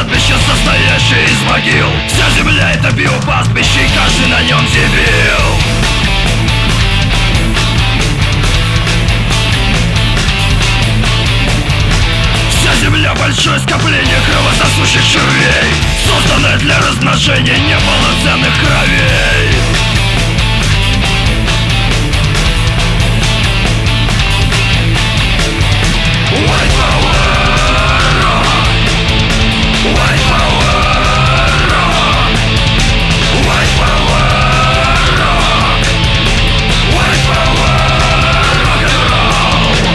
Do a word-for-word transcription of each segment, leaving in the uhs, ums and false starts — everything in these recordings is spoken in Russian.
кладбище, состоящее из могил. Вся земля — это биопастбище, и каждый на нем дебил. Вся земля — большое скопление кровососущих червей, созданное для размножения неполноценных кровей. White power, white power, white power, white power, rock and roll.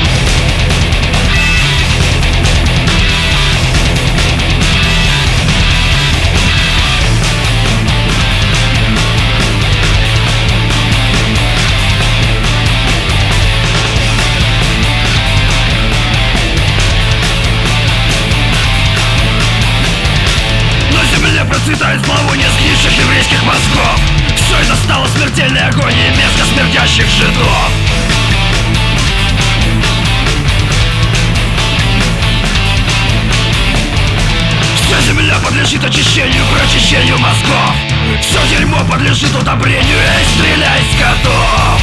Процветает зловоние сгнивших еврейских мозгов. Все это стало смертельной агонией мерзко смердящих жидов. Вся земля подлежит очищению, прочищению мозгов. Все дерьмо подлежит удобрению. Эй, стреляй, скотов!